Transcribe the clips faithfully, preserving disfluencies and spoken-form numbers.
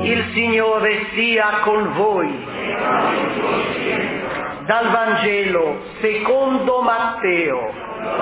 Il Signore sia con voi. Dal Vangelo secondo Matteo.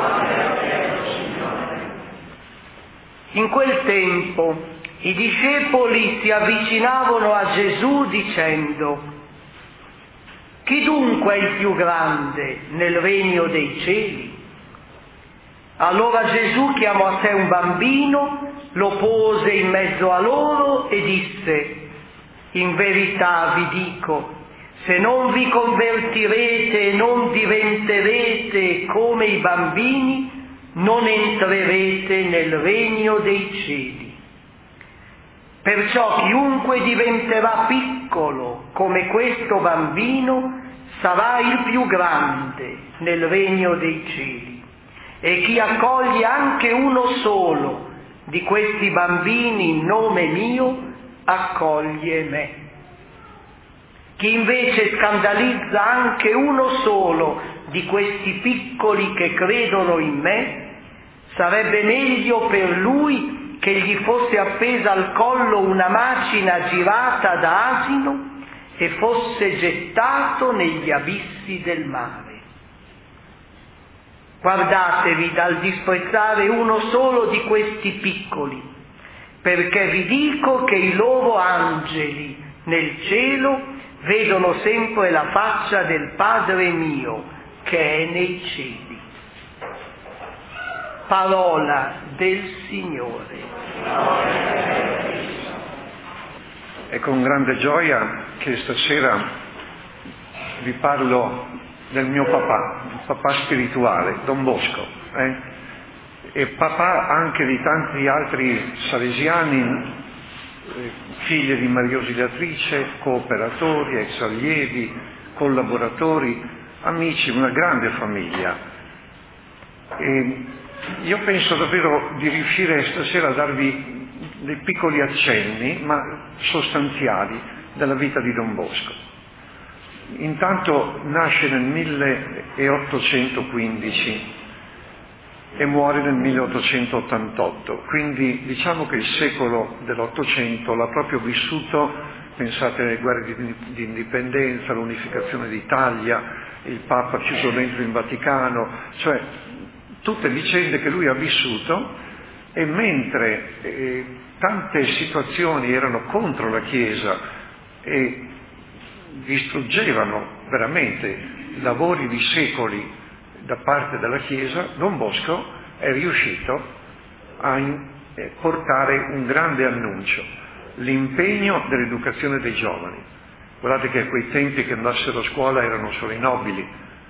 In quel tempo i discepoli si avvicinavano a Gesù dicendo: chi dunque è il più grande nel regno dei cieli? Allora Gesù chiamò a sé un bambino, lo pose in mezzo a loro e disse: in verità vi dico, se non vi convertirete e non diventerete come i bambini, non entrerete nel regno dei cieli. Perciò chiunque diventerà piccolo come questo bambino sarà il più grande nel regno dei cieli. E chi accoglie anche uno solo di questi bambini in nome mio, accoglie me. Chi invece scandalizza anche uno solo di questi piccoli che credono in me, sarebbe meglio per lui che gli fosse appesa al collo una macina girata da asino e fosse gettato negli abissi del mare. Guardatevi dal disprezzare uno solo di questi piccoli, perché vi dico che i loro angeli nel cielo vedono sempre la faccia del Padre mio che è nei cieli. Parola del Signore. È con grande gioia che stasera vi parlo del mio papà, il papà spirituale, Don Bosco, eh? e papà anche di tanti altri salesiani, eh, figli di Maria Ausiliatrice, cooperatori, ex allievi, collaboratori, amici, una grande famiglia. E io penso davvero di riuscire stasera a darvi dei piccoli accenni, ma sostanziali, della vita di Don Bosco. Intanto nasce nel milleottocentoquindici e muore nel milleottocentottantotto, quindi diciamo che il secolo dell'Ottocento l'ha proprio vissuto. Pensate alle guerre di, di indipendenza, l'unificazione d'Italia, il Papa chiuso dentro in Vaticano, cioè tutte vicende che lui ha vissuto. E mentre eh, tante situazioni erano contro la Chiesa e distruggevano veramente lavori di secoli da parte della Chiesa, Don Bosco è riuscito a in, eh, portare un grande annuncio: l'impegno dell'educazione dei giovani. Guardate che a quei tempi che andassero a scuola erano solo i nobili,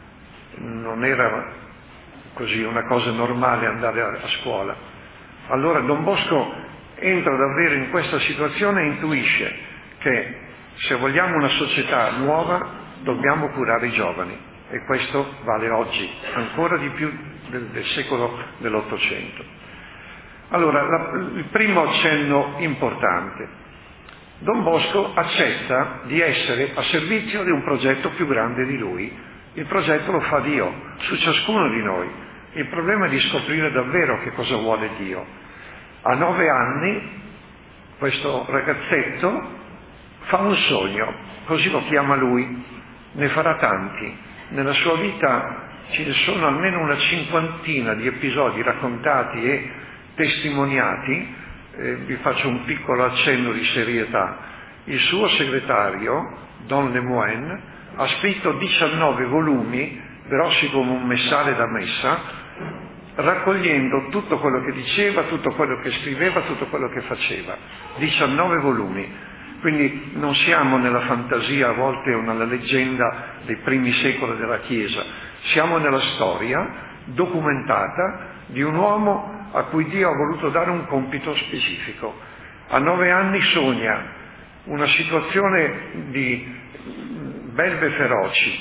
non era così una cosa normale andare a, a scuola. Allora Don Bosco entra davvero in questa situazione e intuisce che se vogliamo una società nuova dobbiamo curare i giovani, e questo vale oggi ancora di più del, del secolo dell'Ottocento. Allora, la, il primo accenno importante: Don Bosco accetta di essere a servizio di un progetto più grande di lui. Il progetto lo fa Dio su ciascuno di noi. Il problema è di scoprire davvero che cosa vuole Dio. A nove anni questo ragazzetto fa un sogno, così lo chiama lui, ne farà tanti. Nella sua vita ci ne sono almeno una cinquantina di episodi raccontati e testimoniati. Eh, vi faccio un piccolo accenno di serietà. Il suo segretario, Don Lemoine, ha scritto diciannove volumi, grossi come un messale da messa, raccogliendo tutto quello che diceva, tutto quello che scriveva, tutto quello che faceva. diciannove volumi. Quindi non siamo nella fantasia a volte o nella leggenda dei primi secoli della Chiesa, siamo nella storia documentata di un uomo a cui Dio ha voluto dare un compito specifico. A nove anni sogna una situazione di belve feroci,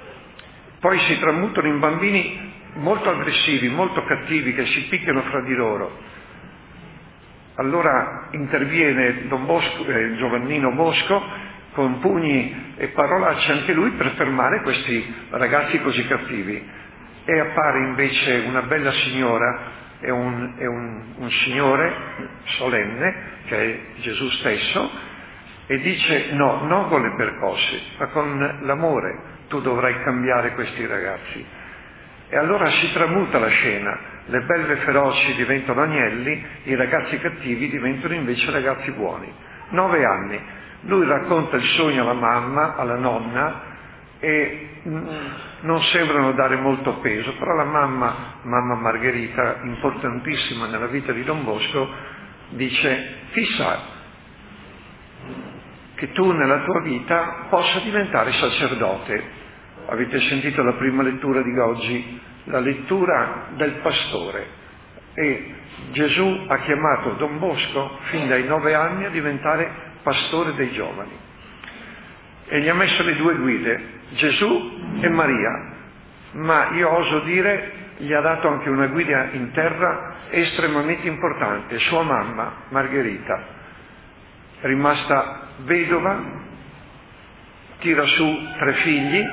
poi si tramutano in bambini molto aggressivi, molto cattivi, che si picchiano fra di loro. Allora interviene Don Bosco, eh, Giovannino Bosco, con pugni e parolacce anche lui, per fermare questi ragazzi così cattivi. E appare invece una bella signora e un, e un, un signore solenne, che è Gesù stesso, e dice no, non con le percosse, ma con l'amore tu dovrai cambiare questi ragazzi. E allora si tramuta la scena, le belve feroci diventano agnelli, i ragazzi cattivi diventano invece ragazzi buoni. Nove anni, lui racconta il sogno alla mamma, alla nonna, e non sembrano dare molto peso, però la mamma, mamma Margherita, importantissima nella vita di Don Bosco, dice: chissà che tu nella tua vita possa diventare sacerdote. Avete sentito la prima lettura di oggi, la lettura del pastore, e Gesù ha chiamato Don Bosco fin dai nove anni a diventare pastore dei giovani e gli ha messo le due guide, Gesù e Maria, ma io oso dire gli ha dato anche una guida in terra estremamente importante, sua mamma Margherita, rimasta vedova, tira su tre figli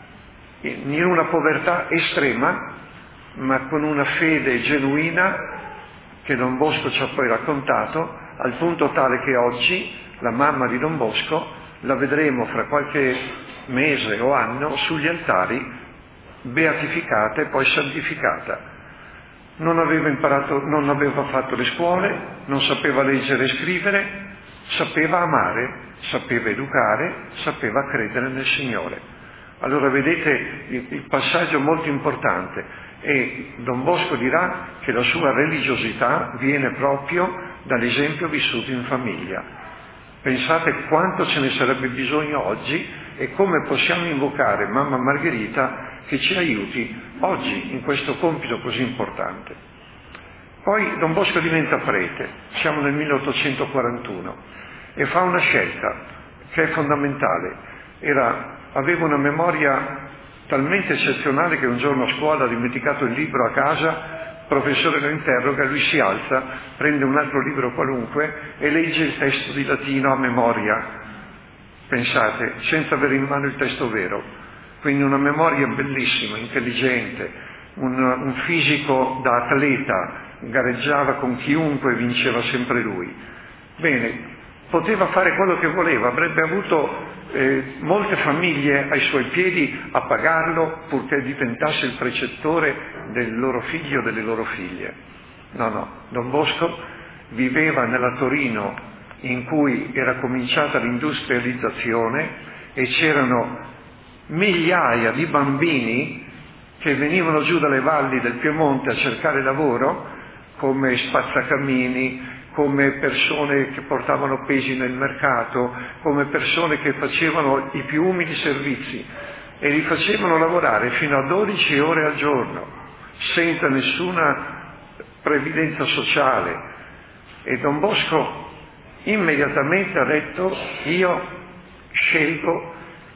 in una povertà estrema, ma con una fede genuina che Don Bosco ci ha poi raccontato, al punto tale che oggi la mamma di Don Bosco la vedremo fra qualche mese o anno sugli altari, beatificata e poi santificata. Non aveva imparato, non aveva fatto le scuole, non sapeva leggere e scrivere, sapeva amare, sapeva educare, sapeva credere nel Signore. Allora vedete il, il passaggio molto importante, e Don Bosco dirà che la sua religiosità viene proprio dall'esempio vissuto in famiglia. Pensate quanto ce ne sarebbe bisogno oggi e come possiamo invocare mamma Margherita che ci aiuti oggi in questo compito così importante. Poi Don Bosco diventa prete, siamo nel milleottocentoquarantuno, e fa una scelta che è fondamentale. Era Aveva una memoria talmente eccezionale che un giorno a scuola ha dimenticato il libro a casa, il professore lo interroga, lui si alza, prende un altro libro qualunque e legge il testo di latino a memoria. Pensate, senza avere in mano il testo vero. Quindi una memoria bellissima, intelligente, un, un fisico da atleta, gareggiava con chiunque e vinceva sempre lui. Bene, poteva fare quello che voleva, avrebbe avuto eh, molte famiglie ai suoi piedi a pagarlo purché diventasse il precettore del loro figlio o delle loro figlie. No, no, Don Bosco viveva nella Torino in cui era cominciata l'industrializzazione e c'erano migliaia di bambini che venivano giù dalle valli del Piemonte a cercare lavoro come spazzacamini, come persone che portavano pesi nel mercato, come persone che facevano i più umili servizi e li facevano lavorare fino a dodici ore al giorno, senza nessuna previdenza sociale. E Don Bosco immediatamente ha detto: io scelgo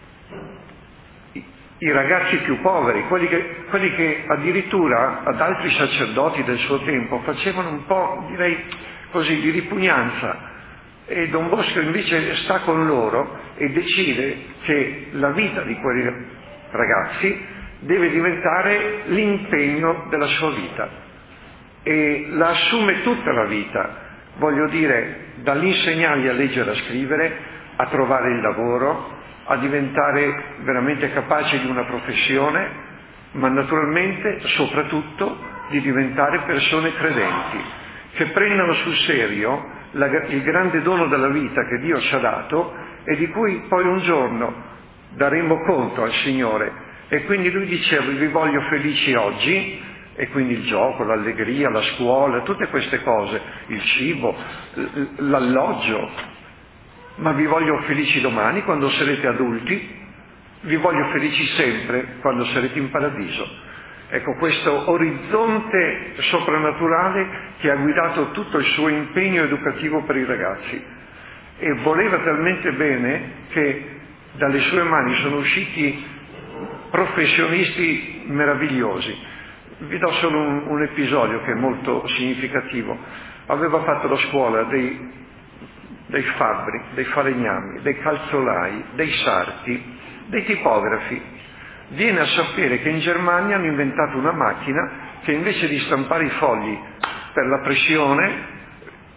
i ragazzi più poveri, quelli che, quelli che addirittura ad altri sacerdoti del suo tempo facevano un po', direi così, di ripugnanza, e Don Bosco invece sta con loro e decide che la vita di quei ragazzi deve diventare l'impegno della sua vita e la assume tutta la vita, voglio dire, dall'insegnargli a leggere e a scrivere, a trovare il lavoro, a diventare veramente capaci di una professione, ma naturalmente soprattutto di diventare persone credenti, che prendano sul serio la, il grande dono della vita che Dio ci ha dato e di cui poi un giorno daremo conto al Signore. E quindi lui diceva: vi voglio felici oggi, e quindi il gioco, l'allegria, la scuola, tutte queste cose, il cibo, l'alloggio, ma vi voglio felici domani quando sarete adulti, vi voglio felici sempre quando sarete in paradiso. Ecco, questo orizzonte soprannaturale che ha guidato tutto il suo impegno educativo per i ragazzi, e voleva talmente bene che dalle sue mani sono usciti professionisti meravigliosi. Vi do solo un, un episodio che è molto significativo. Aveva fatto la scuola dei, dei fabbri, dei falegnami, dei calzolai, dei sarti, dei tipografi. Viene a sapere che in Germania hanno inventato una macchina che invece di stampare i fogli per la pressione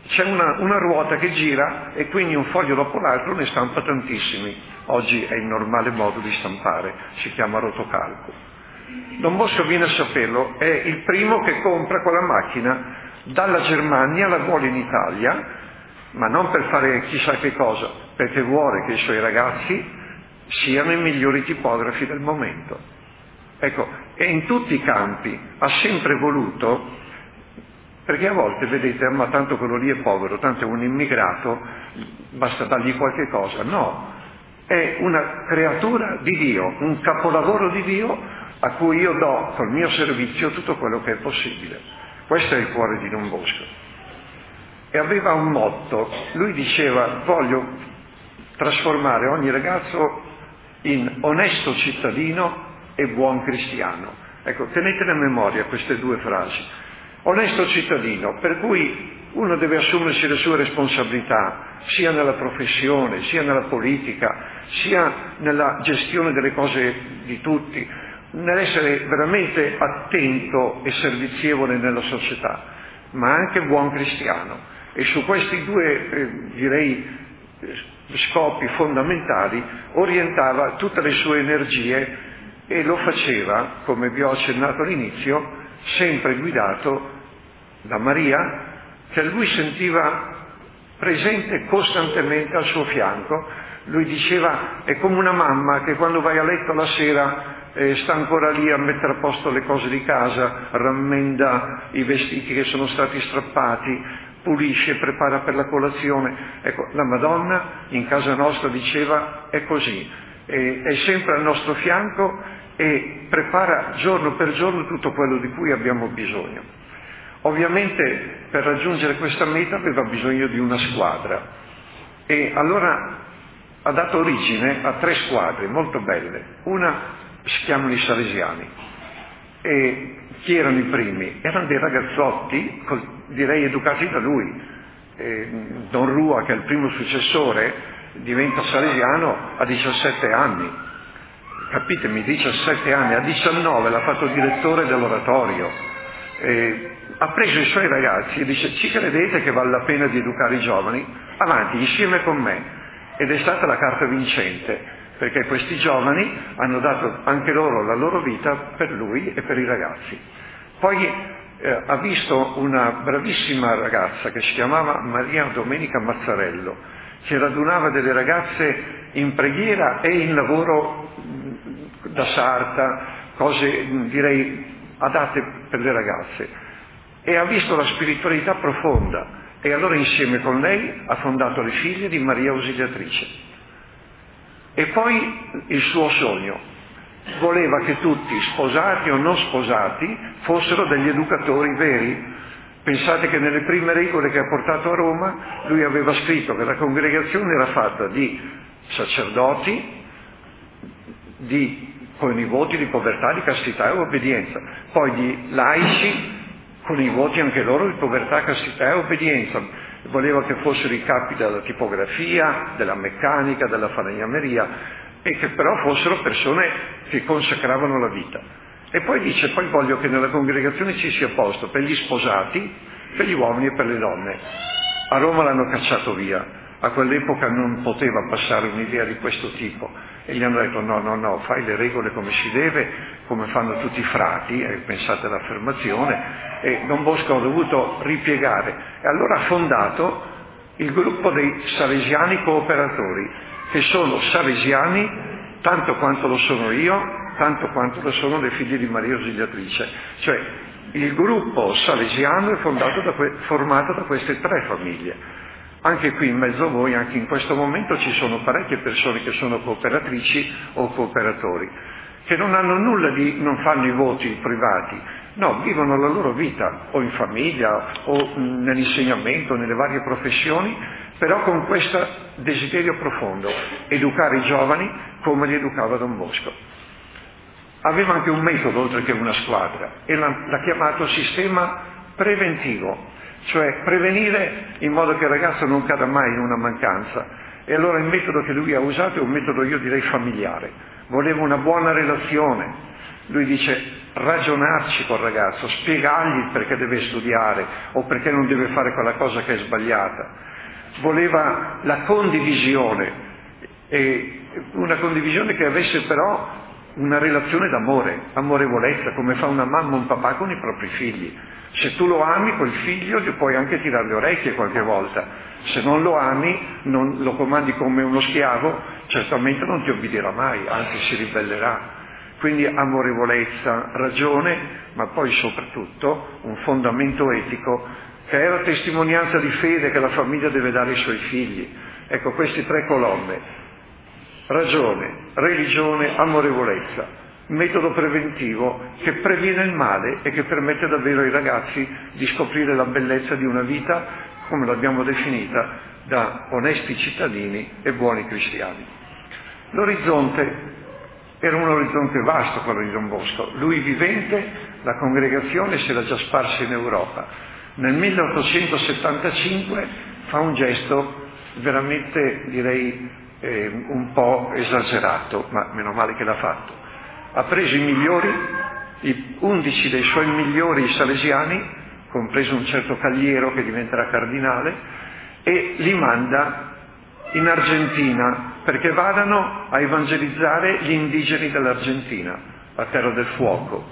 c'è una, una ruota che gira e quindi un foglio dopo l'altro ne stampa tantissimi. Oggi è il normale modo di stampare, si chiama rotocalco. Don Bosco, viene a saperlo, è il primo che compra quella macchina dalla Germania, la vuole in Italia, ma non per fare chissà che cosa, perché vuole che i suoi ragazzi siano i migliori tipografi del momento. Ecco, e in tutti i campi ha sempre voluto, perché a volte, vedete, ma tanto quello lì è povero, tanto è un immigrato, basta dargli qualche cosa. No, è una creatura di Dio, un capolavoro di Dio a cui io do col mio servizio tutto quello che è possibile. Questo è il cuore di Don Bosco. E aveva un motto, lui diceva: voglio trasformare ogni ragazzo in onesto cittadino e buon cristiano. Ecco, tenetene a memoria queste due frasi. Onesto cittadino, per cui uno deve assumersi le sue responsabilità, sia nella professione, sia nella politica, sia nella gestione delle cose di tutti, nell'essere veramente attento e servizievole nella società, ma anche buon cristiano. E su questi due, eh, direi, scopi fondamentali orientava tutte le sue energie e lo faceva, come vi ho accennato all'inizio, sempre guidato da Maria, che lui sentiva presente costantemente al suo fianco. Lui diceva: è come una mamma che quando vai a letto la sera eh, sta ancora lì a mettere a posto le cose di casa, rammenda i vestiti che sono stati strappati, pulisce, prepara per la colazione. Ecco, la Madonna in casa nostra, diceva, è così, è, è sempre al nostro fianco e prepara giorno per giorno tutto quello di cui abbiamo bisogno. Ovviamente per raggiungere questa meta aveva bisogno di una squadra e allora ha dato origine a tre squadre molto belle. Una si chiamano i Salesiani. E chi erano i primi? Erano dei ragazzotti, direi educati da lui. E Don Rua, che è il primo successore, diventa salesiano a diciassette anni. Capitemi, diciassette anni, a diciannove l'ha fatto direttore dell'oratorio. E ha preso i suoi ragazzi e dice: ci credete che vale la pena di educare i giovani? Avanti, insieme con me. Ed è stata la carta vincente, perché questi giovani hanno dato anche loro la loro vita per lui e per i ragazzi. Poi eh, ha visto una bravissima ragazza che si chiamava Maria Domenica Mazzarello, che radunava delle ragazze in preghiera e in lavoro da sarta, cose direi adatte per le ragazze, e ha visto la spiritualità profonda, e allora insieme con lei ha fondato le Figlie di Maria Ausiliatrice. E poi il suo sogno: voleva che tutti, sposati o non sposati, fossero degli educatori veri. Pensate che nelle prime regole che ha portato a Roma lui aveva scritto che la congregazione era fatta di sacerdoti, di con i voti di povertà, di castità e obbedienza, poi di laici con i voti anche loro di povertà, castità e obbedienza. Voleva che fossero i capi della tipografia, della meccanica, della falegnameria, e che però fossero persone che consacravano la vita. E poi dice: poi voglio che nella congregazione ci sia posto per gli sposati, per gli uomini e per le donne. A Roma l'hanno cacciato via. A quell'epoca non poteva passare un'idea di questo tipo e gli hanno detto: no, no, no, fai le regole come si deve, come fanno tutti i frati, e pensate all'affermazione. E Don Bosco ha dovuto ripiegare, e allora ha fondato il gruppo dei Salesiani Cooperatori, che sono salesiani tanto quanto lo sono io, tanto quanto lo sono le Figlie di Maria Ausiliatrice. Cioè il gruppo salesiano è fondato da que- formato da queste tre famiglie. Anche qui in mezzo a voi, anche in questo momento, ci sono parecchie persone che sono cooperatrici o cooperatori, che non hanno nulla di, non fanno i voti privati, no, vivono la loro vita, o in famiglia, o nell'insegnamento, nelle varie professioni, però con questo desiderio profondo: educare i giovani come li educava Don Bosco. Aveva anche un metodo oltre che una squadra, e l'ha, l'ha chiamato sistema preventivo. Cioè prevenire in modo che il ragazzo non cada mai in una mancanza. E allora il metodo che lui ha usato è un metodo, io direi, familiare. Voleva una buona relazione Lui dice ragionarci col ragazzo, spiegargli perché deve studiare o perché non deve fare quella cosa che è sbagliata. Voleva la condivisione, e una condivisione che avesse però una relazione d'amore, amorevolezza, come fa una mamma o un papà con i propri figli. Se tu lo ami, quel figlio gli puoi anche tirare le orecchie qualche volta. Se non lo ami, non lo comandi come uno schiavo, certamente non ti obbederà mai, anzi si ribellerà. Quindi amorevolezza, ragione, ma poi soprattutto un fondamento etico che è la testimonianza di fede che la famiglia deve dare ai suoi figli. Ecco, queste tre colonne: ragione, religione, amorevolezza, metodo preventivo che previene il male e che permette davvero ai ragazzi di scoprire la bellezza di una vita, come l'abbiamo definita, da onesti cittadini e buoni cristiani. L'orizzonte era un orizzonte vasto, quello di Don Bosco. Lui vivente, la congregazione si era già sparsa in Europa. Nel milleottocentosettantacinque fa un gesto veramente, direi, eh, un po' esagerato, ma meno male che l'ha fatto. Ha preso i migliori, i undici dei suoi migliori salesiani, compreso un certo Cagliero che diventerà cardinale, e li manda in Argentina perché vadano a evangelizzare gli indigeni dell'Argentina, la terra del fuoco.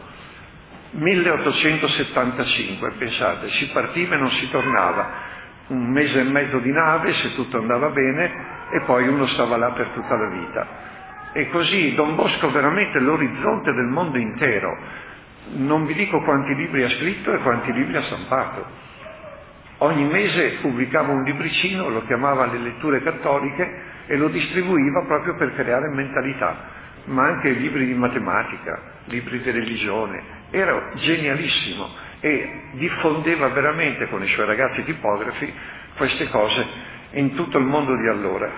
milleottocentosettantacinque, pensate, si partiva e non si tornava, un mese e mezzo di nave se tutto andava bene, e poi uno stava là per tutta la vita. E così Don Bosco veramente l'orizzonte del mondo intero. Non vi dico quanti libri ha scritto e quanti libri ha stampato. Ogni mese pubblicava un libricino, lo chiamava Le letture cattoliche, e lo distribuiva proprio per creare mentalità, ma anche libri di matematica, libri di religione. Era genialissimo e diffondeva veramente con i suoi ragazzi tipografi queste cose in tutto il mondo di allora.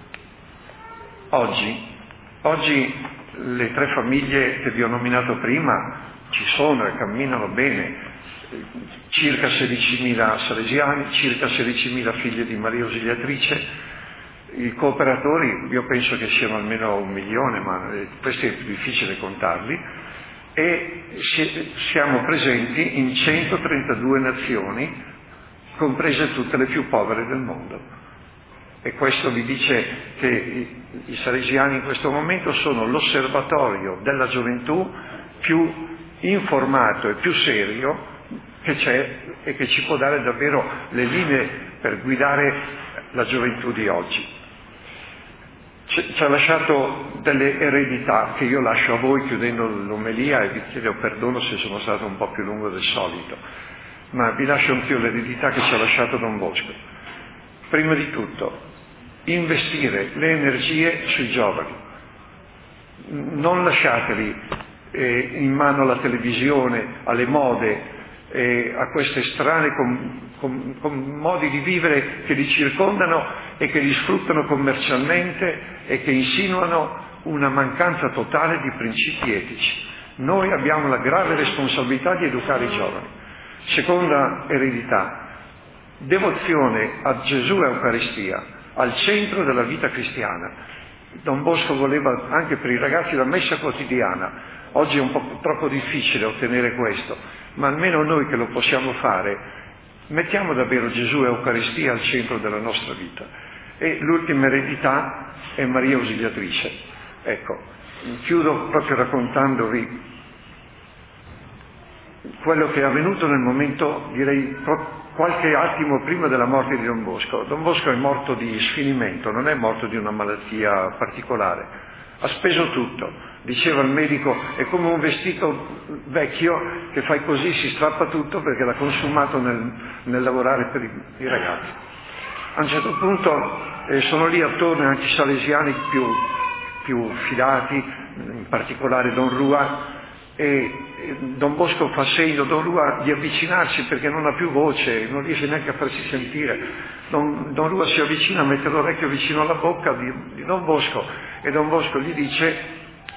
Oggi, oggi le tre famiglie che vi ho nominato prima ci sono e camminano bene. Circa sedicimila salesiani, circa sedicimila figlie di Maria Ausiliatrice. I cooperatori, io penso che siano almeno un milione, ma questo è più difficile contarli, e siamo presenti in centotrentadue nazioni, comprese tutte le più povere del mondo. E questo vi dice che i, i salesiani in questo momento sono l'osservatorio della gioventù più informato e più serio che c'è e che ci può dare davvero le linee per guidare la gioventù di oggi. Ci, ci ha lasciato delle eredità che io lascio a voi chiudendo l'omelia, e vi chiedo perdono se sono stato un po' più lungo del solito, ma vi lascio anch'io l'eredità che ci ha lasciato Don Bosco. Prima di tutto, investire le energie sui giovani. Non lasciateli eh, in mano alla televisione, alle mode, eh, a queste strane com, com, com modi di vivere che li circondano e che li sfruttano commercialmente e che insinuano una mancanza totale di principi etici. Noi abbiamo la grave responsabilità di educare i giovani. Seconda eredità, devozione a Gesù e Eucaristia, al centro della vita cristiana. Don Bosco voleva anche per i ragazzi la messa quotidiana. Oggi è un po' troppo difficile ottenere questo, ma almeno noi che lo possiamo fare, mettiamo davvero Gesù e Eucaristia al centro della nostra vita. E l'ultima eredità è Maria Ausiliatrice. Ecco, chiudo proprio raccontandovi quello che è avvenuto nel momento, direi, qualche attimo prima della morte di Don Bosco. Don Bosco è morto di sfinimento, non è morto di una malattia particolare. Ha speso tutto. Diceva il medico, è come un vestito vecchio che fai così, si strappa tutto perché l'ha consumato nel, nel lavorare per i, i ragazzi. A un certo punto eh, sono lì attorno anche i salesiani più, più fidati, in particolare Don Rua, e Don Bosco fa segno, Don Rua, di avvicinarsi perché non ha più voce, non riesce neanche a farsi sentire. Don, Don Rua si avvicina, mette l'orecchio vicino alla bocca di, di Don Bosco, e Don Bosco gli dice: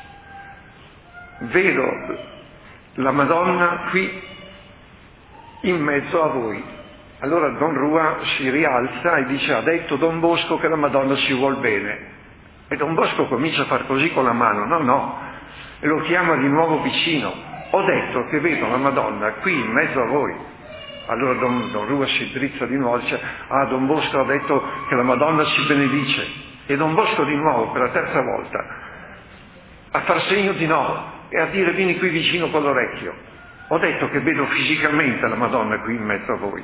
vedo la Madonna qui in mezzo a voi. Allora Don Rua si rialza e dice: ha detto Don Bosco che la Madonna ci vuol bene. E Don Bosco comincia a far così con la mano: no, no, e lo chiama di nuovo vicino. Ho detto che vedo la Madonna qui in mezzo a voi. Allora Don, Don Rua si drizza di nuovo e dice: ah, Don Bosco ha detto che la Madonna ci benedice. E Don Bosco di nuovo, per la terza volta, a far segno di no e a dire: vieni qui vicino con l'orecchio. Ho detto che vedo fisicamente la Madonna qui in mezzo a voi.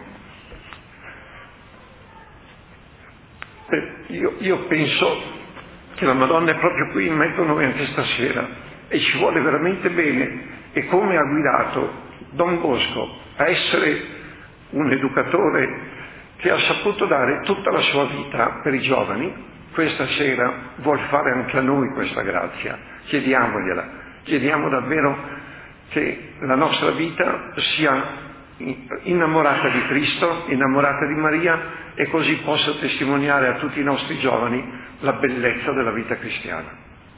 E io, io penso che la Madonna è proprio qui in mezzo a noi anche stasera e ci vuole veramente bene. E come ha guidato Don Bosco a essere un educatore che ha saputo dare tutta la sua vita per i giovani, questa sera vuol fare anche a noi questa grazia. Chiediamogliela, chiediamo davvero che la nostra vita sia innamorata di Cristo, innamorata di Maria, e così possa testimoniare a tutti i nostri giovani la bellezza della vita cristiana.